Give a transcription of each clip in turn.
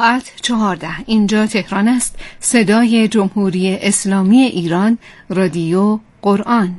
ساعت 14. اینجا تهران است. صدای جمهوری اسلامی ایران، رادیو قرآن.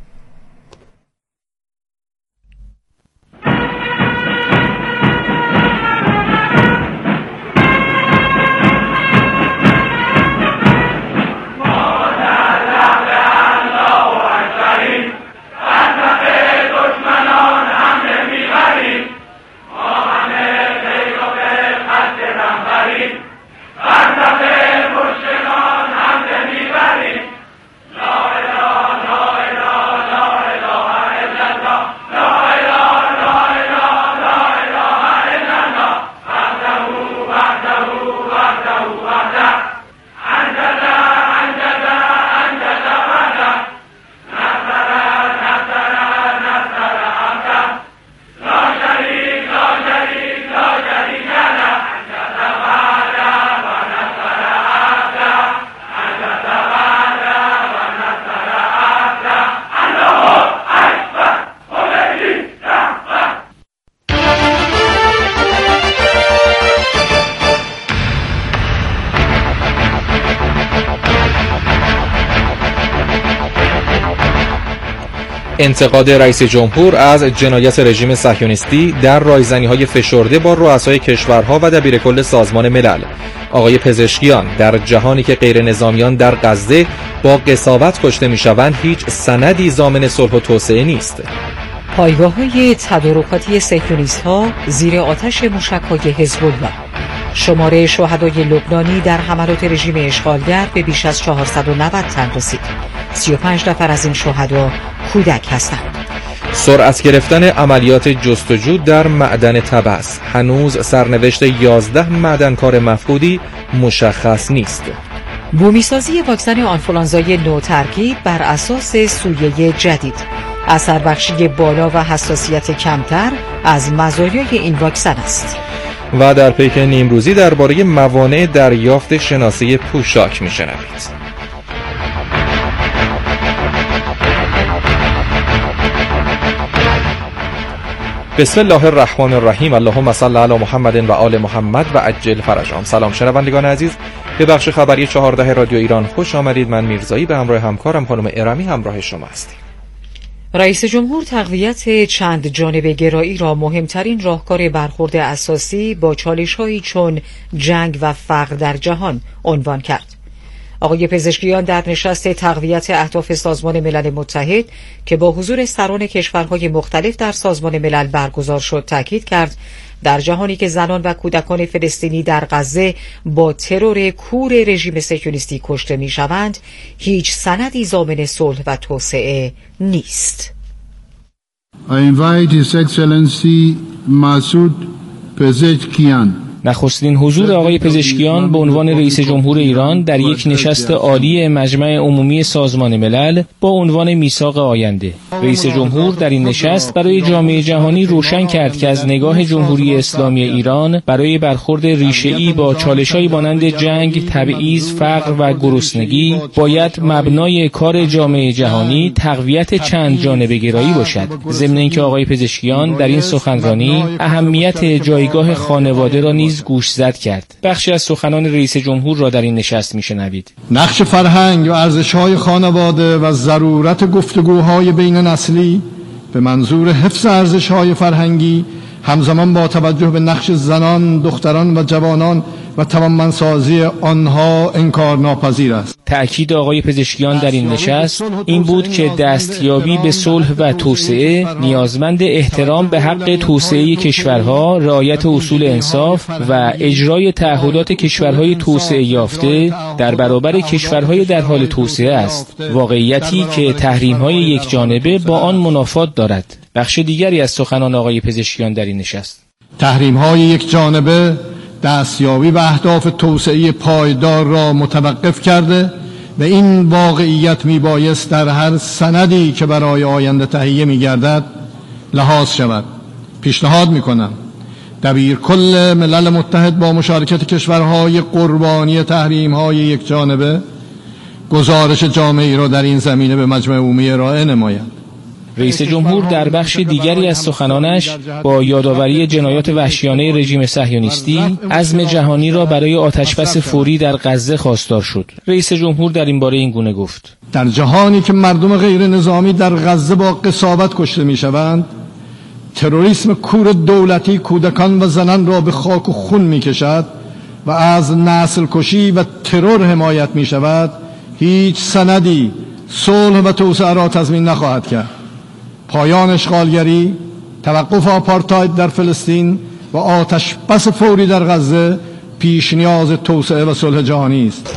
انتقاد رئیس جمهور از جنایت رژیم صهیونیستی در رایزنی‌های فشرده با رؤسای کشورها و دبیرکل سازمان ملل. آقای پزشکیان: در جهانی که غیر نظامیان در غزه با قساوت کشته می‌شوند، هیچ سندی ضامن صلح و توسعه نیست. پایگاه‌های تدارکاتی صهیونیست‌ها زیر آتش موشک‌های حزب الله. شماره شهدای لبنانی در حملات رژیم اشغالگر به بیش از 490 تن رسید. 35 نفر از این شهدا کودک هستند. سرعت گرفتن عملیات جستجو در معدن طبس. هنوز سرنوشت 11 معدنکار مفقودی مشخص نیست. بومیسازی واکسن آنفولانزای نو ترکیب بر اساس سویه جدید. اثر بخشی بالا و حساسیت کمتر از مزایای این واکسن است. و در پیک نیمروزی درباره موانع دریافت شناسه پوشاک می‌شنوید. بسم الله الرحمن الرحیم. اللهم صل علی محمد و آل محمد و عجل فرجهم. سلام شنوندگان عزیز، به بخش خبری 14 رادیو ایران خوش آمدید. من میرزایی به همراه همکارم خانم ارمی همراه شما هستیم. رئیس جمهور تقویت چند جانبه گرایی را مهمترین راهکار برخورد اساسی با چالش‌هایی چون جنگ و فقر در جهان عنوان کرد. آقای پزشکیان در نشست تقویت اهداف سازمان ملل متحد که با حضور سران کشورهای مختلف در سازمان ملل برگزار شد تاکید کرد در جهانی که زنان و کودکان فلسطینی در غزه با ترور کور رژیم صهیونیستی کشته می‌شوند، هیچ سندی ضامن صلح و توسعه نیست. I invite His Excellency Masoud Pezeshkian. نخستین حضور آقای پزشکیان به عنوان رئیس جمهور ایران در یک نشست عالی مجمع عمومی سازمان ملل با عنوان میثاق آینده. رئیس جمهور در این نشست برای جامعه جهانی روشن کرد که از نگاه جمهوری اسلامی ایران برای برخورد ریشه‌ای با چالش‌های مانند جنگ، تبعیض، فقر و گرسنگی باید مبنای کار جامعه جهانی تقویت چند جانبه گرایی باشد. ضمن اینکه آقای پزشکیان در این سخنرانی اهمیت جایگاه خانواده را نیز گوشزد کرد. بخشی از سخنان رئیس جمهور را در این نشست میشنوید. نقش فرهنگ و ارزش‌های خانواده و ضرورت گفتگوهای بین نسلی به منظور حفظ ارزش‌های فرهنگی همزمان با توجه به نقش زنان، دختران و جوانان و توانمندسازی آنها انکارناپذیر است. تأکید آقای پزشکیان در این نشست این بود که دستیابی به صلح و توسعه نیازمند احترام به حق توسعه کشورها، رعایت اصول انصاف و اجرای تعهدات کشورهای توسعه یافته در برابر کشورهای در حال توسعه است، واقعیتی که تحریم‌های یک جانبه با آن منافات دارد. بخش دیگری از سخنان آقای پزشکیان در این نشست: تحریم‌های یک جانبه دستیابی به اهداف توسعه پایدار را متوقف کرده و این واقعیت میبایست در هر سندی که برای آینده تهیه میگردد لحاظ شود. پیشنهاد میکنم دبیرکل ملل متحد با مشارکت کشورهای قربانی تحریم‌های یک جانبه گزارش جامعی را در این زمینه به مجمع عمومی ارائه نماید. رئیس جمهور در بخش دیگری از سخنانش با یادآوری جنایات وحشیانه رژیم صهیونیستی عزم جهانی را برای آتشبس فوری در غزه خواستار شد. رئیس جمهور در این باره این گونه گفت: در جهانی که مردم غیر نظامی در غزه با قساوت کشته می‌شوند، تروریسم کور دولتی کودکان و زنان را به خاک و خون می‌کشد و از نسل کشی و ترور حمایت می‌شود، هیچ سندی صلح و توسعه را تضمین نخواهد کرد. پایان اشغالگری، توقف آپارتاید در فلسطین و آتش بس فوری در غزه پیش نیاز توسعه و صلح جهانی است.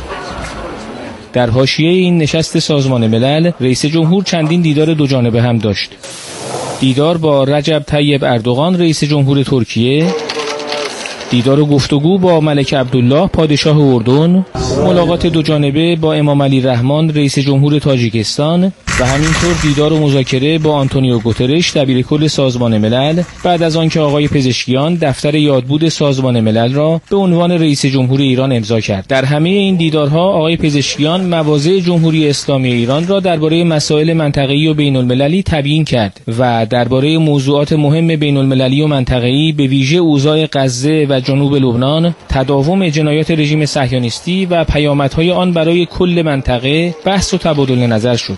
در حاشیه این نشست سازمان ملل، رئیس جمهور چندین دیدار دو جانبه هم داشت. دیدار با رجب طیب اردوغان رئیس جمهور ترکیه، دیدار و گفتگو با ملک عبدالله پادشاه اردن، ملاقات دو جانبه با امام علی رحمان رئیس جمهور تاجیکستان و همینطور دیدار و مذاکره با آنتونیو گوترش دبیرکل سازمان ملل بعد از آنکه آقای پزشکیان دفتر یادبود سازمان ملل را به عنوان رئیس جمهور ایران امضا کرد. در همه این دیدارها آقای پزشکیان مواضع جمهوری اسلامی ایران را درباره مسائل منطقه‌ای و بین‌المللی تبیین کرد و درباره موضوعات مهم بین‌المللی و منطقه‌ای به ویژه اوضاع غزه و جنوب لبنان، تداوم جنایات رژیم صهیونیستی و پیامدهای آن برای کل منطقه بحث و تبادل نظر شد.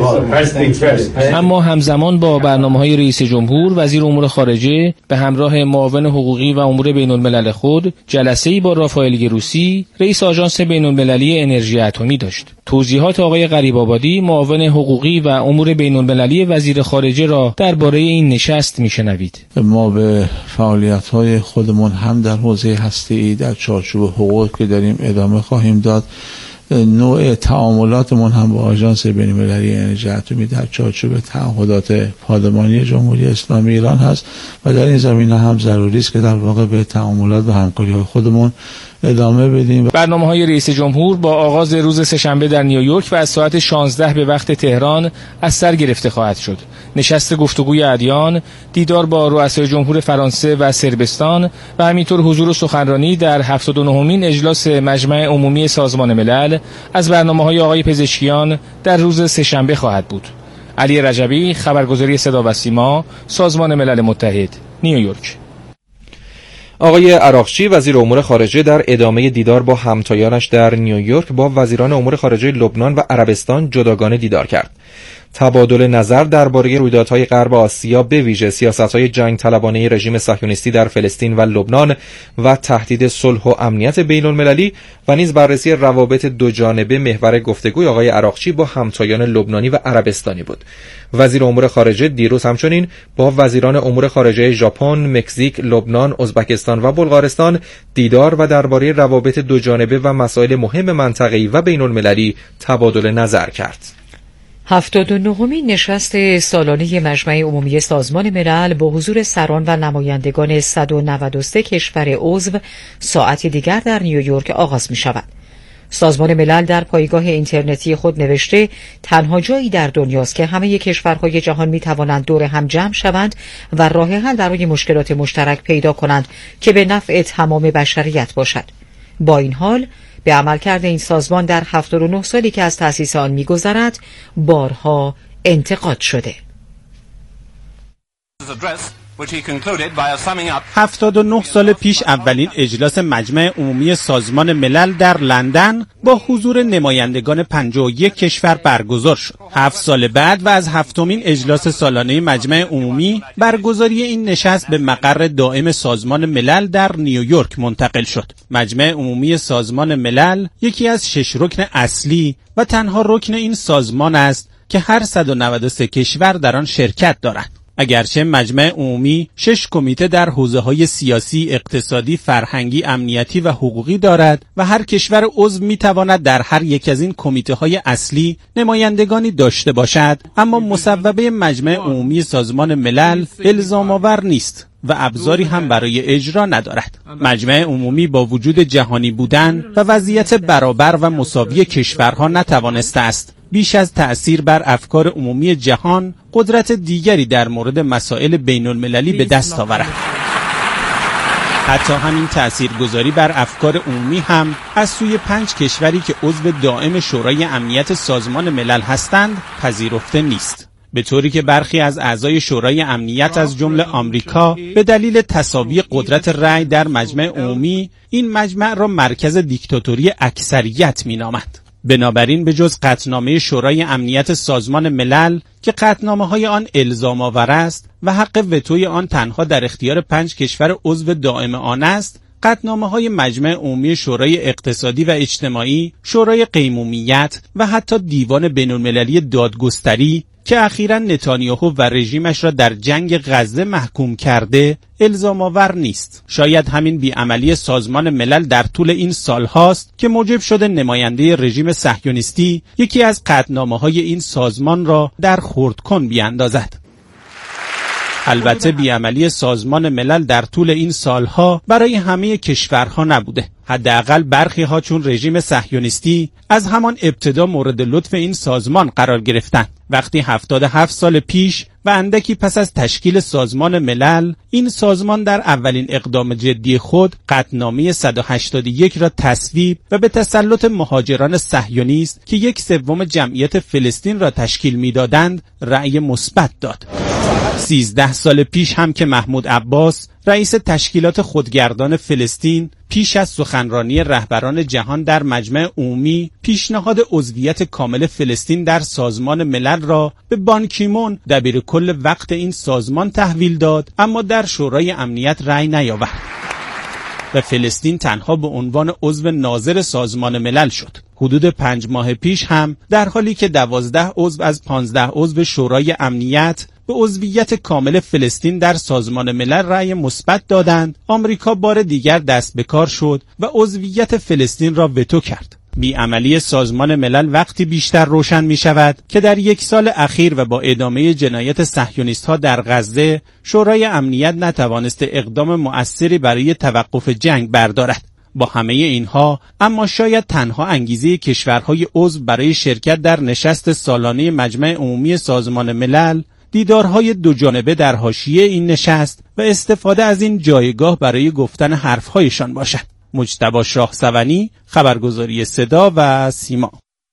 اما همزمان با برنامه‌های رئیس جمهور، وزیر امور خارجه به همراه معاون حقوقی و امور بین‌الملل خود جلسه‌ای با رافائل گروسی، رئیس آژانس بین‌المللی انرژی اتمی داشت. توضیحات آقای غریب‌آبادی، معاون حقوقی و امور بین‌المللی وزیر خارجه را درباره این نشست میشنوید. ما به فعالیت‌های خودمون هم در حوزه هسته‌ای در چارچوب حقوق که داریم ادامه خواهیم داد. نوع تعاملاتمون هم با آژانس بین‌المللی انرژی اتمی در چارچوب تعهدات پادمانی جمهوری اسلامی ایران هست و در این زمینه هم ضروری است که در واقع به تعاملات و همکاری‌های خودمون ادامه بدیم. برنامه‌های رئیس جمهور با آغاز روز سه‌شنبه در نیویورک و از ساعت 16 به وقت تهران از سر گرفته خواهد شد. نشست گفتگوی ادیان، دیدار با رؤسای جمهور فرانسه و صربستان و همینطور حضور و سخنرانی در 79مین اجلاس مجمع عمومی سازمان ملل از برنامه‌های آقای پزشکیان در روز سه‌شنبه خواهد بود. علی رجبی، خبرگزاری صدا و سیما، سازمان ملل متحد، نیویورک. آقای عراقچی وزیر امور خارجه در ادامه دیدار با همتایانش در نیویورک با وزیران امور خارجه لبنان و عربستان جداگانه دیدار کرد. تبادل نظر درباره رویدادهای غرب آسیا به ویژه سیاست‌های جنگ طلبانه رژیم صهیونیستی در فلسطین و لبنان و تهدید صلح و امنیت بین‌المللی و نیز بررسی روابط دو جانبه محور گفتگوی آقای عراقچی با همتایان لبنانی و عربستانی بود. وزیر امور خارجه دیروز همچنین با وزیران امور خارجه ژاپن، مکزیک، لبنان، ازبکستان و بلغارستان دیدار و درباره روابط دو جانبه و مسائل مهم منطقه‌ای و بین‌المللی تبادل نظر کرد. 79مین نشست سالانه مجمع عمومی سازمان ملل با حضور سران و نمایندگان 193 کشور عضو ساعتی دیگر در نیویورک آغاز می شود. سازمان ملل در پایگاه اینترنتی خود نوشته تنها جایی در دنیاست که همه کشورهای جهان می توانند دور هم جمع شوند و راه حل برای مشکلات مشترک پیدا کنند که به نفع تمام بشریت باشد. با این حال به عملکرد این سازمان در 79 سالی که از تأسیس آن می‌گذرد بارها انتقاد شده. 79 سال پیش اولین اجلاس مجمع عمومی سازمان ملل در لندن با حضور نمایندگان 51 کشور برگزار شد. 7 سال بعد و از 7مین اجلاس سالانه مجمع عمومی برگزاری این نشست به مقر دائم سازمان ملل در نیویورک منتقل شد. مجمع عمومی سازمان ملل یکی از 6 رکن اصلی و تنها رکن این سازمان است که هر 193 کشور در آن شرکت دارند. اگرچه مجمع عمومی 6 کمیته در حوزه‌های سیاسی، اقتصادی، فرهنگی، امنیتی و حقوقی دارد و هر کشور عضو می‌تواند در هر یک از این کمیته‌های اصلی نمایندگانی داشته باشد، اما مصوبه مجمع عمومی سازمان ملل الزام‌آور نیست و ابزاری هم برای اجرا ندارد. مجمع عمومی با وجود جهانی بودن و وضعیت برابر و مساوی کشورها نتوانسته است بیش از تأثیر بر افکار عمومی جهان قدرت دیگری در مورد مسائل بین‌المللی به دست آورد. حتی همین تأثیرگذاری بر افکار عمومی هم از سوی 5 کشوری که عضو دائم شورای امنیت سازمان ملل هستند پذیرفته نیست. به طوری که برخی از اعضای شورای امنیت از جمله آمریکا به دلیل تساوی قدرت رأی در مجمع عمومی این مجمع را مرکز دیکتاتوری اکثریت می‌نامند. بنابراین به جز قطعنامه شورای امنیت سازمان ملل که قطعنامه‌های آن الزام‌آور است و حق وتوی آن تنها در اختیار 5 کشور عضو دائم آن است، قطعنامه‌های مجمع عمومی شورای اقتصادی و اجتماعی، شورای قیمومیت و حتی دیوان بین‌المللی دادگستری که اخیراً نتانیاهو و رژیمش را در جنگ غزه محکوم کرده، الزام آور نیست. شاید همین بیعملی سازمان ملل در طول این سال هاست که موجب شده نماینده رژیم صهیونیستی یکی از قطعنامه‌های این سازمان را در خردکن بیاندازد. البته بیعملی سازمان ملل در طول این سالها برای همه کشورها نبوده. حداقل برخی ها چون رژیم صهیونیستی از همان ابتدا مورد لطف این سازمان قرار گرفتند. وقتی 77 سال پیش و اندکی پس از تشکیل سازمان ملل، این سازمان در اولین اقدام جدی خود قطعنامه 181 را تصویب و به تسلط مهاجران صهیونیست که 1/3 جمعیت فلسطین را تشکیل می‌دادند رأی مثبت داد. 13 سال پیش هم که محمود عباس رئیس تشکیلات خودگردان فلسطین پیش از سخنرانی رهبران جهان در مجمع عمومی پیشنهاد عضویت کامل فلسطین در سازمان ملل را به بان کی مون دبیرکل وقت این سازمان تحویل داد، اما در شورای امنیت رأی نیاورد و فلسطین تنها به عنوان عضو ناظر سازمان ملل شد. حدود 5 ماه پیش هم در حالی که 12 عضو از 15 عضو شورای امنیت به عضویت کامل فلسطین در سازمان ملل رأی مثبت دادند، آمریکا بار دیگر دست به کار شد و عضویت فلسطین را وتو کرد. بیعملی سازمان ملل وقتی بیشتر روشن می شود که در 1 سال اخیر و با ادامه جنایت صهیونیست‌ها در غزه، شورای امنیت نتوانسته اقدام مؤثری برای توقف جنگ بردارد. با همه اینها اما شاید تنها انگیزه کشورهای عضو برای شرکت در نشست سالانه مجمع عمومی سازمان ملل دیدارهای دوجانبه در حاشیه این نشست و استفاده از این جایگاه برای گفتن حرفهایشان باشد. مجتبی شاهسوانی، خبرگزاری صدا و سیما.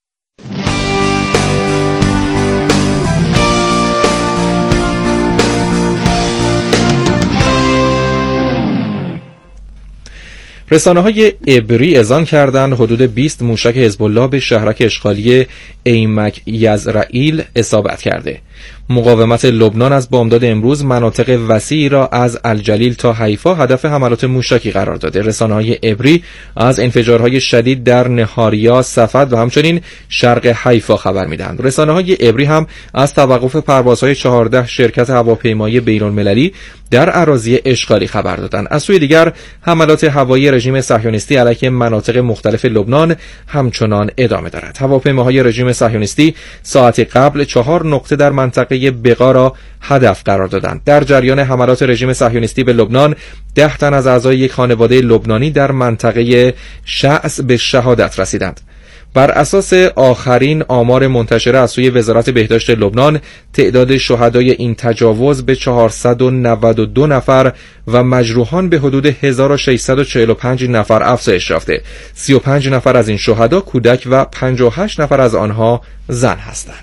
رسانه‌های عبری اذعان کردند حدود 20 موشک حزب الله به شهرک اشغالی ایمک یزرائیل اصابت کرده. مقاومت لبنان از بامداد امروز مناطق وسیعی را از الجلیل تا حیفا هدف حملات موشکی قرار داده. رسانه‌های عبری از انفجارهای شدید در نهاریا، صفد و همچنین شرق حیفا خبر می‌دهند. رسانه‌های عبری هم از توقف پروازهای 14 شرکت هواپیمایی بین‌المللی در اراضی اشغالی خبر دادند. از سوی دیگر حملات هوایی رژیم صهیونیستی علیه مناطق مختلف لبنان همچنان ادامه دارد. هواپیماهای رژیم صهیونیستی ساعتی قبل 4 نقطه در منطقه بقا را هدف قرار دادند. در جریان حملات رژیم صهیونیستی به لبنان 10 تن از اعضای یک خانواده لبنانی در منطقه شعث به شهادت رسیدند. بر اساس آخرین آمار منتشره از سوی وزارت بهداشت لبنان، تعداد شهدای این تجاوز به 492 نفر و مجروحان به حدود 1645 نفر افزایش یافته. 35 نفر از این شهدا کودک و 58 نفر از آنها زن هستند.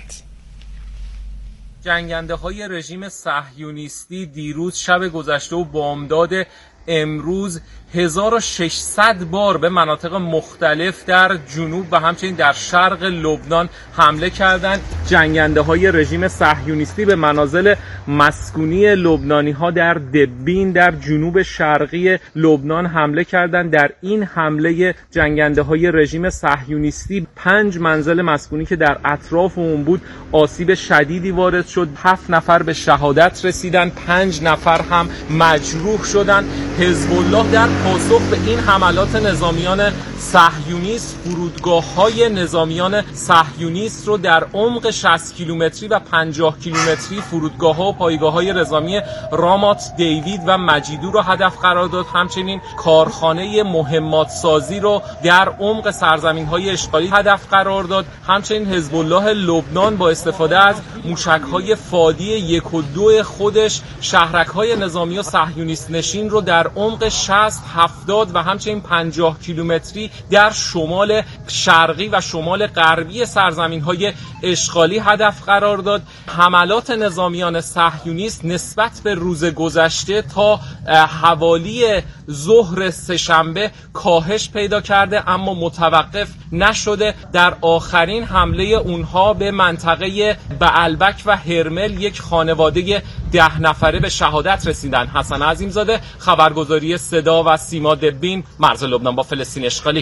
جنگنده‌های رژیم صهیونیستی دیروز شب گذشته و بامداد امروز 1600 بار به مناطق مختلف در جنوب و همچنین در شرق لبنان حمله کردند. جنگنده‌های رژیم صهیونیستی به منازل مسکونی لبنانی‌ها در دبین در جنوب شرقی لبنان حمله کردند. در این حمله جنگنده‌های رژیم صهیونیستی 5 منزل مسکونی که در اطراف اون بود آسیب شدیدی وارد شد. 7 نفر به شهادت رسیدند، 5 نفر هم مجروح شدند. حزب الله در پاسخ به این حملات نظامیان صهیونیست فرودگاه‌های نظامیان صهیونیست رو در عمق 60 کیلومتری و 50 کیلومتری فرودگاه‌ها و پایگاه‌های نظامی رامات دیوید و مجیدو رو هدف قرار داد. همچنین کارخانه مهمات سازی رو در عمق سرزمین‌های اشغالی هدف قرار داد. همچنین حزب الله لبنان با استفاده از موشک‌های فادی 1 و 2 خودش شهرک‌های نظامی و صهیونیست نشین رو در عمق 60 70 و همچنین 50 کیلومتری در شمال شرقی و شمال غربی سرزمین‌های اشغالی هدف قرار داد. حملات نظامیان صهیونیست نسبت به روز گذشته تا حوالی ظهر سه‌شنبه کاهش پیدا کرده اما متوقف نشده. در آخرین حمله اونها به منطقه بعلبک و هرمل یک خانواده 10 نفره به شهادت رسیدن. حسن عظیمزاده، خبرگزاری صدا و سیما دبین، مرز لبنان با فلسطین اشغالی.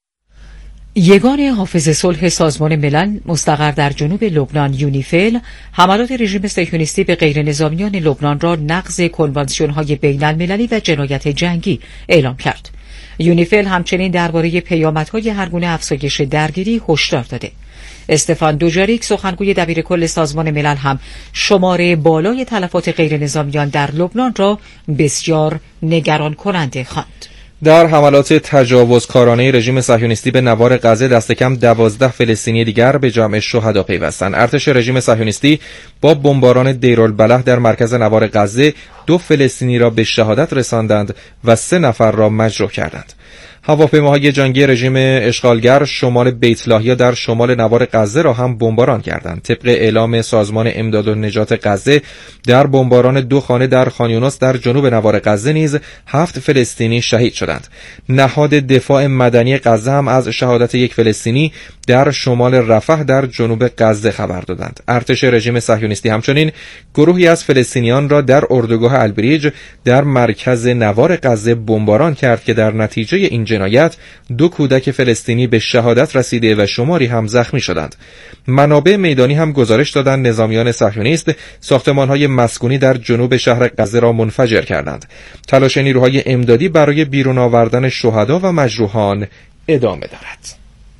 یگان حافظ صلح سازمان ملل مستقر در جنوب لبنان یونیفیل حملات رژیم صهیونیستی به غیر نظامیان لبنان را نقض کنوانسیون‌های بین‌المللی و جنایت جنگی اعلام کرد. یونیفیل همچنین درباره پیامدهای هرگونه افزایش درگیری هشدار داده. استفان دوجاریک سخنگوی دبیرکل سازمان ملل هم شمار بالای تلفات غیر نظامیان در لبنان را بسیار نگران کننده خواند. در حملات تجاوزکارانه رژیم صهیونیستی به نوار غزه دست کم 12 فلسطینی دیگر به جمع شهدا پیوستند. ارتش رژیم صهیونیستی با بمباران دیرالبلح در مرکز نوار غزه 2 فلسطینی را به شهادت رساندند و 3 نفر را مجروح کردند. هواپیماهای جنگی رژیم اشغالگر شمال بیت لاهیا در شمال نوار غزه را هم بمباران کردند. طبق اعلام سازمان امداد و نجات غزه در بمباران 2 خانه در خان یونس در جنوب نوار غزه نیز 7 فلسطینی شهید شدند. نهاد دفاع مدنی غزه هم از شهادت 1 فلسطینی در شمال رفح در جنوب غزه خبر دادند. ارتش رژیم صهیونیستی همچنین گروهی از فلسطینیان را در اردوگاه البریج در مرکز نوار غزه بمباران کرد که در نتیجه این جنایت 2 کودک فلسطینی به شهادت رسیده و شماری هم زخمی شدند. منابع میدانی هم گزارش دادند نظامیان صهیونیست ساختمان‌های مسکونی در جنوب شهر غزه را منفجر کردند. تلاش نیروهای امدادی برای بیرون آوردن شهدا و مجروحان ادامه دارد.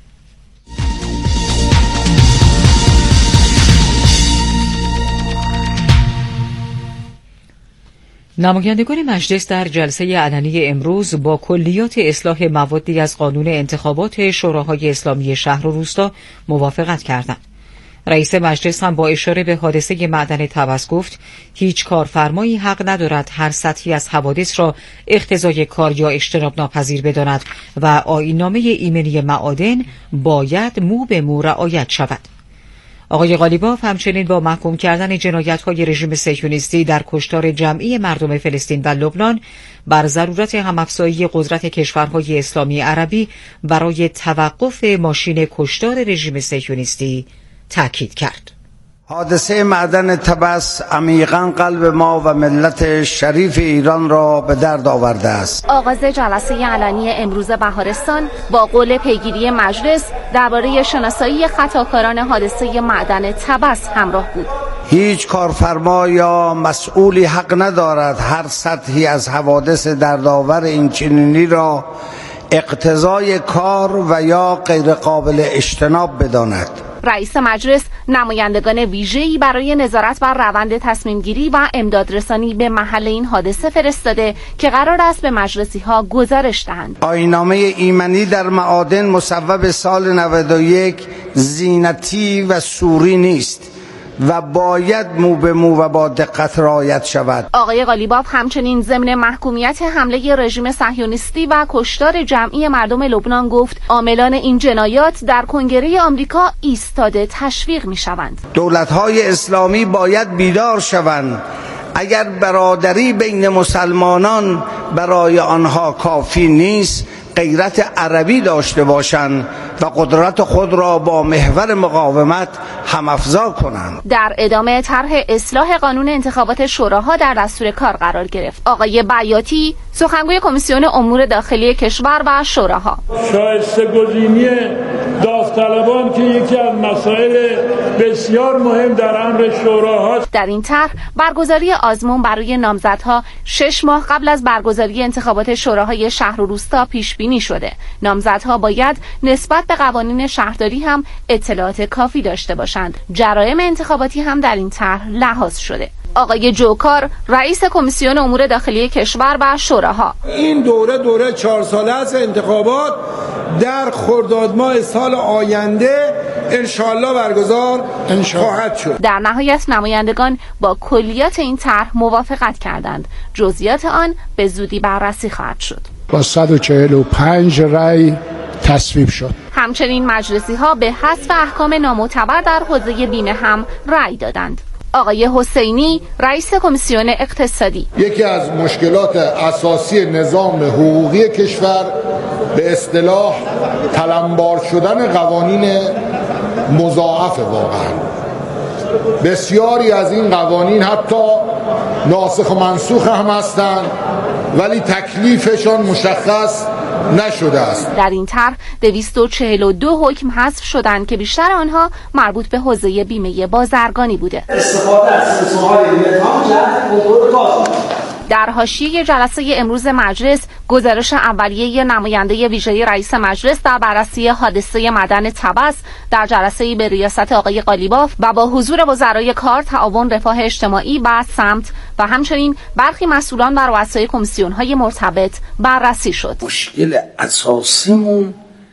نمایندگان مجلس در جلسه علنی امروز با کلیات اصلاح موادی از قانون انتخابات شوراهای اسلامی شهر و روستا موافقت کردند. رئیس مجلس هم با اشاره به حادثه معدن طبس گفت هیچ کارفرمایی حق ندارد هر سطحی از حوادث را اقتضای کار یا اجتناب ناپذیر بداند و آیین‌نامه ایمنی معادن باید مو به مو رعایت شود. آقای قالیباف همچنین با محکوم کردن جنایت‌های رژیم صهیونیستی در کشتار جمعی مردم فلسطین و لبنان بر ضرورت همافزایی قدرت کشورهای اسلامی عربی برای توقف ماشین کشتار رژیم صهیونیستی تاکید کرد. حادثه معدن طبس عمیقاً قلب ما و ملت شریف ایران را به درد آورده است. آغاز جلسه علنی امروز بهارستان با قول پیگیری مجلس درباره شناسایی خطاکاران حادثه معدن طبس همراه بود. هیچ کارفرما یا مسئولی حق ندارد هر سطحی از حوادث دردآور این چنینی را اقتضای کار و یا غیر قابل اجتناب بداند. رئیس مجلس نمایندگان ویژه‌ای برای نظارت بر روند تصمیم‌گیری و امدادرسانی به محل این حادثه فرستاده که قرار است به مجلسی‌ها گزارش دهند. آیین‌نامه ایمنی در معادن مصوب سال 91 زینتی و سوری نیست و باید مو به مو و با دقت رعایت شود. آقای قالیباف همچنین ضمن محکومیت حمله رژیم صهیونیستی و کشتار جمعی مردم لبنان گفت عاملان این جنایات در کنگره آمریکا ایستاده تشویق می‌شوند. دولت‌های اسلامی باید بیدار شوند. اگر برادری بین مسلمانان برای آنها کافی نیست، غیرت عربی داشته باشند و قدرت خود را با محور مقاومت هم‌افزا کنند. در ادامه طرح اصلاح قانون انتخابات شوراها در دستور کار قرار گرفت. آقای بیاتی سخنگوی کمیسیون امور داخلی کشور و شوراها شایسته گزینی داوطلبان که یکی از مسائل بسیار مهم در امر شوراهاست. در این طرح برگزاری آزمون برای نامزدها 6 ماه قبل از برگزاری انتخابات شوراهای شهر و روستا پیش بینی شده. نامزدها باید نسبت به قوانین شهرداری هم اطلاعات کافی داشته باشند. جرایم انتخاباتی هم در این طرح لحاظ شده. آقای جوکار رئیس کمیسیون امور داخلی کشور و شوراها این دوره 4 ساله از انتخابات در خرداد ماه سال آینده انشاءالله برگزار خواهد شد. در نهایت نمایندگان با کلیات این طرح موافقت کردند. جزئیات آن به زودی بررسی خواهد شد. با 145 رأی تصویب شد. همچنین مجلسی ها به حذف احکام نامعتبر در حوزه بیمه هم رأی دادند. آقای حسینی رئیس کمیسیون اقتصادی: یکی از مشکلات اساسی نظام حقوقی کشور به اصطلاح تلمبار شدن قوانین مضاعف واقعا. بسیاری از این قوانین حتی ناسخ و منسوخ هم هستند ولی تکلیفشان مشخص نشده است. در این طرح 242 حکم حذف شدند که بیشتر آنها مربوط به حوزه بیمه بازرگانی بوده. استفاده از سیستم‌های بیمه در حاشیه جلسه امروز مجلس گزارش اولیه نماینده ویژه رئیس مجلس در بررسی حادثه معدن طبس در جلسه‌ای به ریاست آقای قالیباف و با حضور وزرای کار، تعاون، رفاه اجتماعی و سمت و همچنین برخی مسئولان و رؤسای کمیسیون‌های مرتبط بررسی شد. مشکل اساسیمون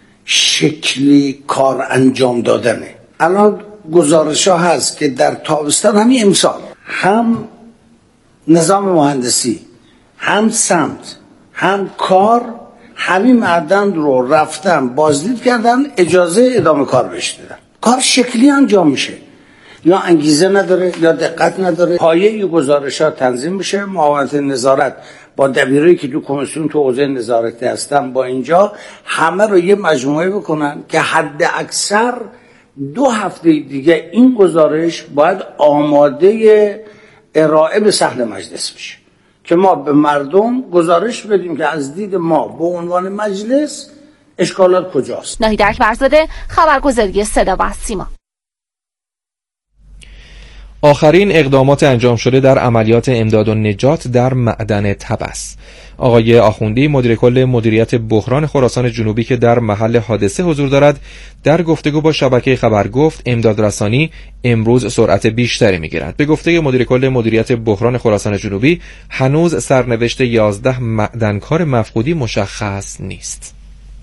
شکلی کار انجام دادنه. الان گزارش‌ها هست که در تابستان همین امسال هم نظام مهندسی، هم سمت، هم کار همین معدن رو رفتن بازدید کردن، اجازه ادامه کار بهش دادن. کار شکلی انجام میشه، یا انگیزه نداره یا دقت نداره. پایه گزارشات تنظیم بشه، معاونت نظارت با دبیرایی که تو کمیسیون تو حوزه نظارتی هستن با اینجا همه رو یه مجموعه بکنن که حد اکثر 2 هفته دیگه این گزارش باید آماده ارائه به صحن مجلس بشه که ما به مردم گزارش بدیم که از دید ما به عنوان مجلس اشکالات کجاست. ناهید اکبرزاده، خبرگزاری صدا و سیما. آخرین اقدامات انجام شده در عملیات امداد و نجات در معدن طبس. آقای آخوندی مدیر کل مدیریت بحران خراسان جنوبی که در محل حادثه حضور دارد در گفتگو با شبکه خبر گفت امدادرسانی امروز سرعت بیشتری می‌گیرد. به گفته مدیر کل مدیریت بحران خراسان جنوبی هنوز سرنوشت 11 معدنکار مفقودی مشخص نیست.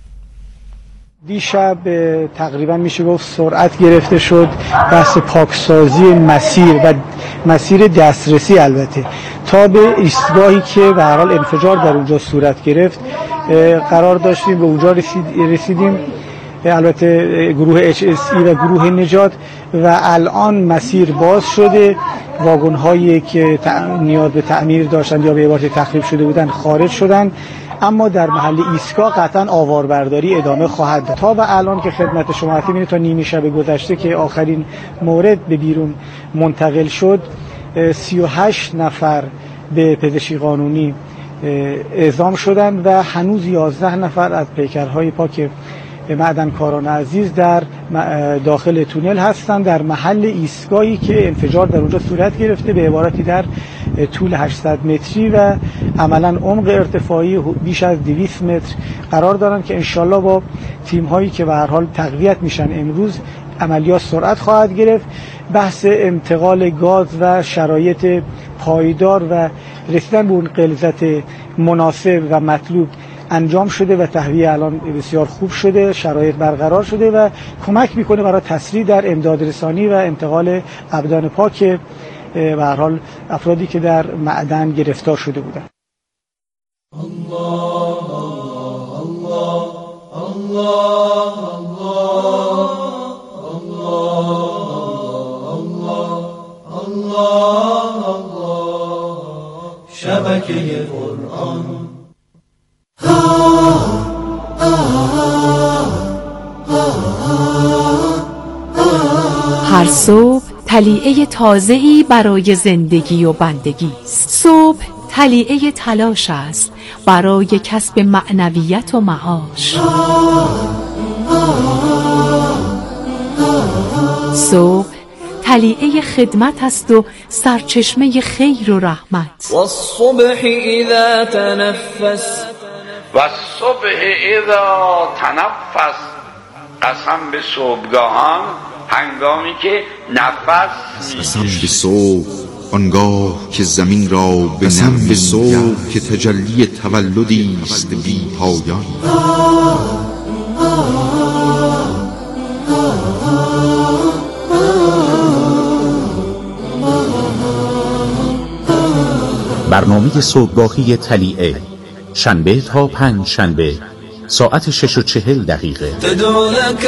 دیشب تقریبا میشه گفت سرعت گرفته شد بحث پاکسازی مسیر و مسیر دسترسی البته تا به ایستگاهی که به هر حال انفجار در اونجا صورت گرفت قرار داشتیم، به اونجا رسیدیم، البته گروه HSE و گروه نجات، و الان مسیر باز شده. واگن هایی که نیاز به تعمیر داشتن یا به عبارت تخریب شده بودن خارج شدن، اما در محل ایستگاه قطعا آواربرداری ادامه خواهد داد. تا به الان که خدمت شما هستیم تا نیمه شب گذشته که آخرین مورد به بیرون منتقل شد 38 نفر به پزشکی قانونی اعزام شدند و هنوز 11 نفر از پیکرهای پاک معدنکاران عزیز در داخل تونل هستند در محل ایستگاهی که انفجار در اونجا صورت گرفته، به عبارتی در طول 800 متری و عملاً عمق ارتفاعی بیش از 200 متر قرار دارند که انشالله با تیم هایی که به هر حال تقویت میشن امروز عملیات سرعت خواهد گرفت. بحث انتقال گاز و شرایط پایدار و رسیدن به اون غلظت مناسب و مطلوب انجام شده و تهویه الان بسیار خوب شده، شرایط برقرار شده و کمک میکنه برای تسریع در امدادرسانی و انتقال ابدان پاک به هر حال افرادی که در معدن گرفتار شده بودند. شبکه قرآن. هر صبح طلیعه تازه‌ای برای زندگی و بندگی است. صبح طلیعه تلاش است برای کسب معنویت و معاش. صبح طلیعه خدمت است و سرچشمه خیر و رحمت. والصبح اذا تنفس، والصبح اذا تنفس، قسم به صبحگاهان هنگامی که نفس قسم به صبح آنگاه که زمین را به قسم به صبح که تجلی تولدی است بی پایان. برنامه صبحگاهی طلیعه، شنبه تا پنج شنبه ساعت 6:40 تدعو لك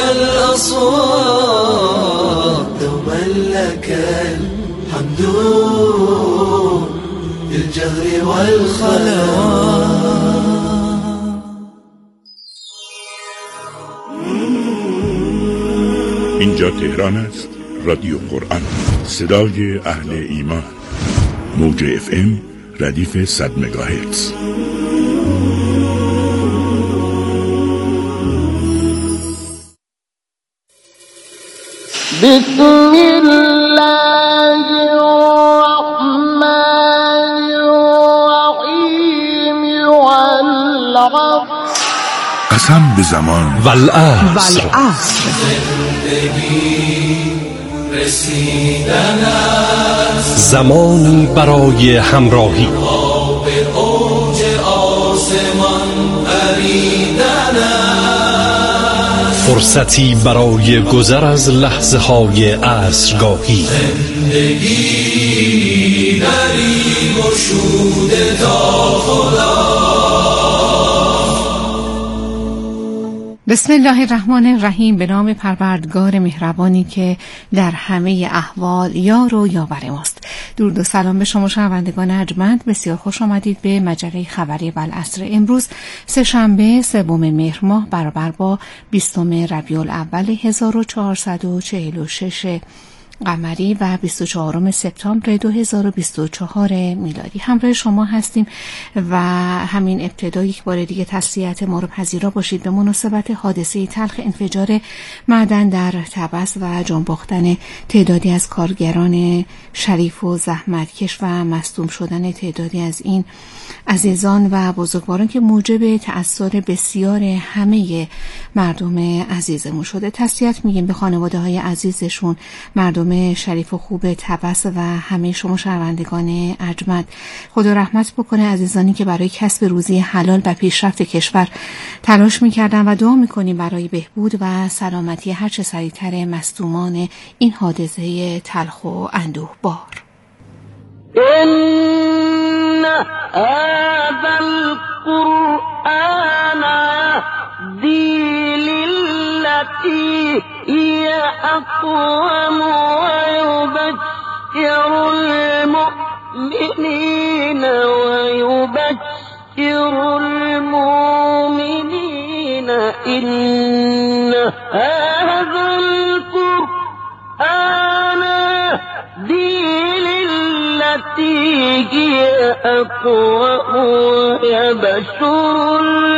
الأصوات دوما لك الحمد بالجهر والخلوات. اینجا تهران است، رادیو قرآن، صدای اهل ایمان، موج FM ردیف 100 مگاهرتز. بسم الله الرحمن الرحیم والعصر. قسم به زمان والعصر. زمانی برای همراهی، به اوج آسمان پریدن است، فرصتی برای گذر از لحظه های عصرگاهی. زندگی دری گشوده تا خدا. بسم الله الرحمن الرحیم. به نام پروردگار مهربانی که در همه احوال یار و یاور ماست. درود و سلام به شما شنوندگان ارجمند. بسیار خوش آمدید به مجله خبری والعصر. امروز سه‌شنبه 3 مهر ماه برابر با 20 ربیع الاول 1446 قمری و 24 سپتامبر 2024 میلادی همراه شما هستیم و همین ابتدا یک بار دیگه تسلیت ما رو پذیرا باشید به مناسبت حادثه تلخ انفجار معدن در طبس و جانباختن تعدادی از کارگران شریف و زحمتکش و مصدوم شدن تعدادی از این عزیزان و بزرگواران که موجب تأثیر بسیار همه مردم عزیزمون شده. تسلیت میگیم به خانواده های عزیزشون، مردم شریف و خوب طبس و همه شما شنوندگان ارجمند. خدا رحمت بکنه عزیزانی که برای کسب روزی حلال و پیشرفت کشور تلاش میکردن و دعا میکنیم برای بهبود و سلامتی هرچه سریعتر مصدومان این حادثه تلخ و اندوهبار. إن هذا القرآن يهدي للتي هي أقوم ويبشر المؤمنين إن هذا القرآن يهدي هي أقوم ويبشر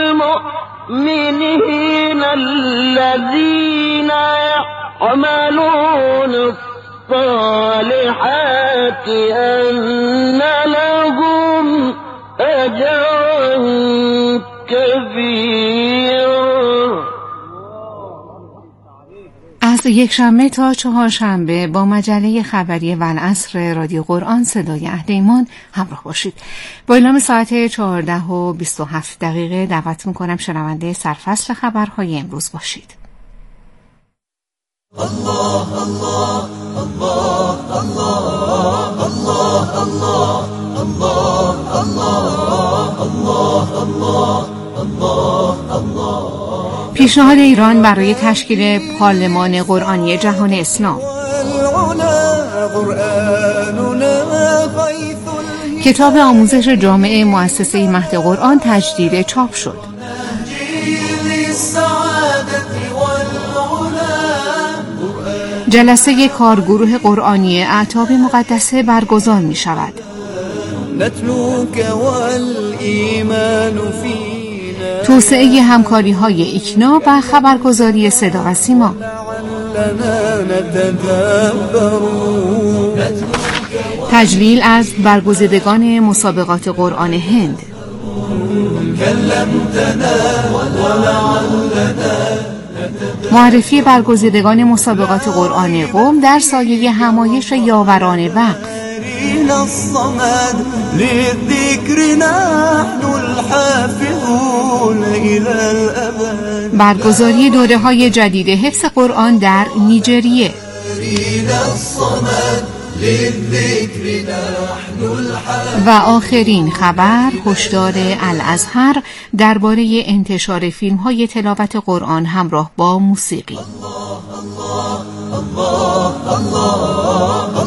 المؤمنين الذين يعملون الصالحات أن لهم أجرا كبيرا. از یکشنبه تا چهارشنبه با مجله خبری والعصر رادیو قرآن صدای اهل ایمان همراه باشید. با اعلام ساعت 14:27 دعوت میکنم شنونده سرفصل خبرهای امروز باشید. الله الله الله الله الله الله الله الله الله الله الله. پیشنهاد ایران برای تشکیل پارلمان قرآنی جهان اسلام. کتاب آموزش جامعه مؤسسه مهد قرآن تجدید چاپ شد. جلسه کارگروه قرآنی اعتاب مقدسه برگزار می شود. توسعه همکاری‌های ایکنا و خبرگزاری صدا و سیما. تجلیل از برگزیدگان مسابقات قرآن هند. معرفی برگزیدگان مسابقات قرآن قم در سایه همایش یاوران وقف. برگزاری دوره‌های جدید حفظ قرآن در نیجریه. و آخرین خبر، هشدار الازهر درباره انتشار فیلم‌های تلاوت قرآن همراه با موسیقی. الله الله الله